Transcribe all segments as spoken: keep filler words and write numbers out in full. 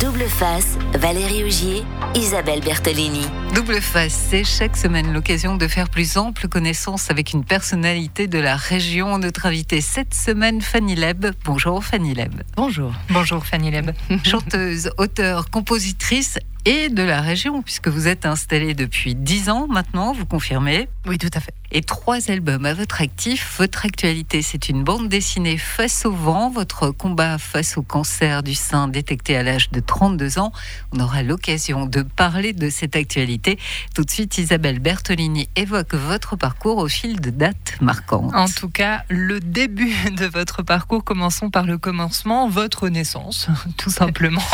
Double face, Valérie Augier, Isabelle Bertolini. Double face, c'est chaque semaine l'occasion de faire plus ample connaissance avec une personnalité de la région. Notre invitée cette semaine, Fanny Leb. Bonjour Fanny Leb. Bonjour. Bonjour Fanny Leb. Chanteuse, auteure, compositrice et de la région, puisque vous êtes installée depuis dix ans maintenant, vous confirmez? Oui, tout à fait. Et trois albums à votre actif. Votre actualité, c'est une bande dessinée Face au vent, votre combat face au cancer du sein détecté à l'âge de trente-deux ans. On aura l'occasion de parler de cette actualité. Tout de suite, Isabelle Bertolini évoque votre parcours au fil de dates marquantes. En tout cas, le début de votre parcours, commençons par le commencement, votre naissance, tout simplement.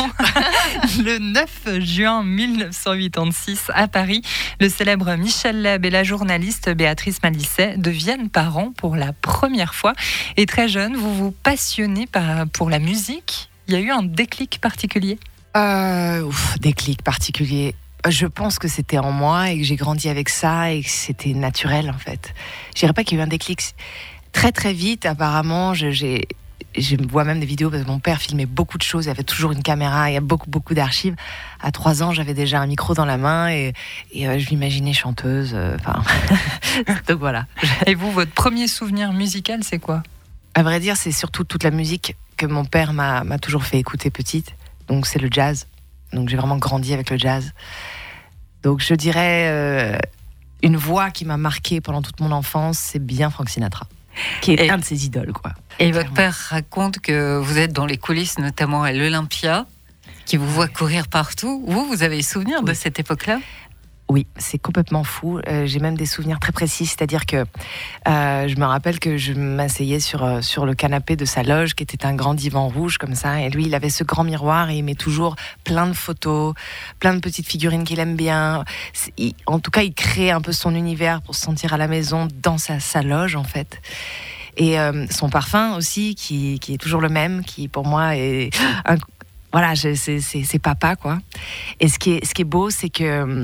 Le neuf juin mille neuf cent quatre-vingt-six, à Paris, le célèbre Michel Leb et la journaliste Béatrice Malisset deviennent parents pour la première fois. Et très jeune, vous vous passionnez par, pour la musique. Il y a eu un déclic particulier ? euh, ouf, Déclic particulier. Je pense que c'était en moi et que j'ai grandi avec ça et que c'était naturel en fait. Je dirais pas qu'il y a eu un déclic. Très très vite, apparemment, je, j'ai... Je vois même des vidéos parce que mon père filmait beaucoup de choses. Il y avait toujours une caméra, il y a beaucoup, beaucoup d'archives. À trois ans, j'avais déjà un micro dans la main et, et euh, je m'imaginais chanteuse. Enfin, euh, donc voilà. Et vous, votre premier souvenir musical, c'est quoi ? À vrai dire, c'est surtout toute la musique que mon père m'a, m'a toujours fait écouter petite. Donc c'est le jazz. Donc j'ai vraiment grandi avec le jazz. Donc je dirais euh, une voix qui m'a marquée pendant toute mon enfance, c'est bien Frank Sinatra, qui est et, un de ses idoles, quoi. Et clairement. Votre père raconte que vous êtes dans les coulisses, notamment à l'Olympia, qui vous voit courir partout. Vous, vous avez souvenir oui. de cette époque-là ? Oui, c'est complètement fou. Euh, j'ai même des souvenirs très précis, c'est-à-dire que euh, je me rappelle que je m'asseyais sur, euh, sur le canapé de sa loge, qui était un grand divan rouge comme ça, et lui, il avait ce grand miroir et il met toujours plein de photos, plein de petites figurines qu'il aime bien. Il, en tout cas, il crée un peu son univers pour se sentir à la maison dans sa, sa loge, en fait. Et euh, son parfum aussi, qui, qui est toujours le même, qui pour moi est... Un, voilà, je, c'est, c'est, c'est papa, quoi. Et ce qui est, ce qui est beau, c'est que...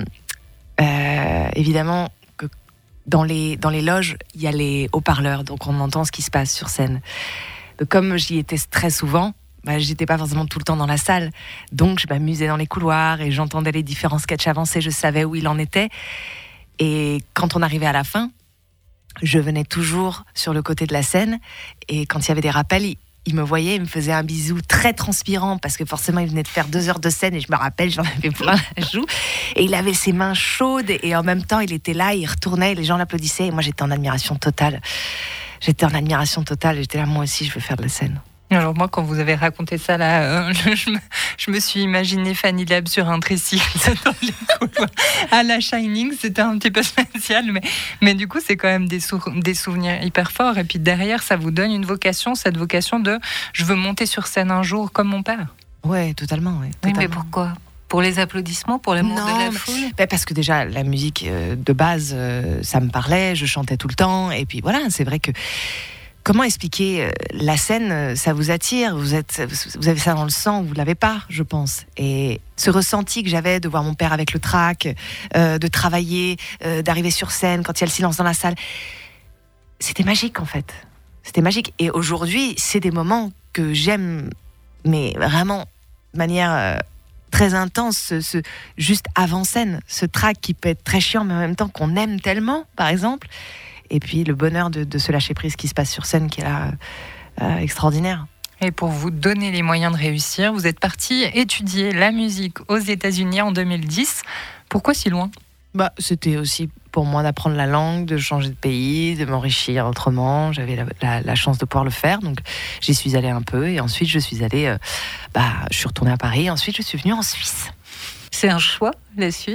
Euh, évidemment que dans les, dans les loges, il y a les haut-parleurs, donc on entend ce qui se passe sur scène. Donc, comme j'y étais très souvent, bah, j'étais pas forcément tout le temps dans la salle, donc je m'amusais dans les couloirs et j'entendais les différents sketchs avancer, je savais où il en était. Et quand on arrivait à la fin, je venais toujours sur le côté de la scène et quand il y avait des rappels, il, il me voyait, il me faisait un bisou très transpirant parce que forcément il venait de faire deux heures de scène et je me rappelle, j'en avais plein la joue et il avait ses mains chaudes et en même temps il était là, il retournait et les gens l'applaudissaient et moi j'étais en admiration totale. J'étais en admiration totale, j'étais là, moi aussi je veux faire de la scène. Alors moi, quand vous avez raconté ça, là, euh, je, me, je me suis imaginé Fanny Leb sur un tricycle dans les couloirs à la Shining. C'était un petit peu spécial, mais, mais du coup, c'est quand même des, sou- des souvenirs hyper forts. Et puis derrière, ça vous donne une vocation, cette vocation de « je veux monter sur scène un jour comme mon père ». Ouais, totalement. Ouais, totalement. Oui, mais pourquoi ? Pour les applaudissements, pour l'amour non, de la foule ? Ben parce que déjà, la musique euh, de base, euh, ça me parlait, je chantais tout le temps. Et puis voilà, c'est vrai que... Comment expliquer la scène, ça vous attire, vous êtes, vous avez ça dans le sang, vous l'avez pas, je pense. Et ce ressenti que j'avais de voir mon père avec le trac, euh, de travailler, euh, d'arriver sur scène quand il y a le silence dans la salle, c'était magique en fait. C'était magique. Et aujourd'hui, c'est des moments que j'aime, mais vraiment de manière euh, très intense, ce, ce, juste avant scène, ce trac qui peut être très chiant, mais en même temps qu'on aime tellement, par exemple. Et puis le bonheur de, de se lâcher prise qui se passe sur scène qui est là euh, extraordinaire. Et pour vous donner les moyens de réussir, vous êtes parti étudier la musique aux États-Unis en deux mille dix. Pourquoi si loin ? Bah, c'était aussi pour moi d'apprendre la langue, de changer de pays, de m'enrichir autrement. J'avais la, la, la chance de pouvoir le faire, donc j'y suis allée un peu. Et ensuite, je suis allée, euh, bah, je suis retournée à Paris. Et ensuite, je suis venue en Suisse. C'est un choix, la Suisse ?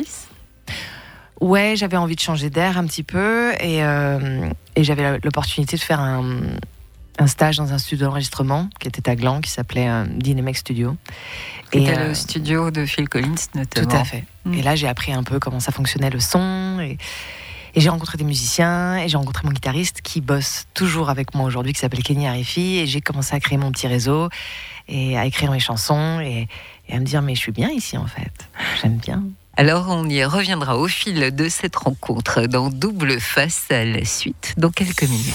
Ouais, j'avais envie de changer d'air un petit peu et, euh, et j'avais l'opportunité de faire un, un stage dans un studio d'enregistrement qui était à Gland, qui s'appelait euh, Dynamic Studio. C'était euh, le studio de Phil Collins notamment. Tout à fait. Mmh. Et là, j'ai appris un peu comment ça fonctionnait le son et, et j'ai rencontré des musiciens et j'ai rencontré mon guitariste qui bosse toujours avec moi aujourd'hui, qui s'appelle Kenny Arifi, et j'ai commencé à créer mon petit réseau et à écrire mes chansons et, et à me dire mais je suis bien ici en fait, j'aime bien. Alors, on y reviendra au fil de cette rencontre dans Double Face à la suite, dans quelques minutes.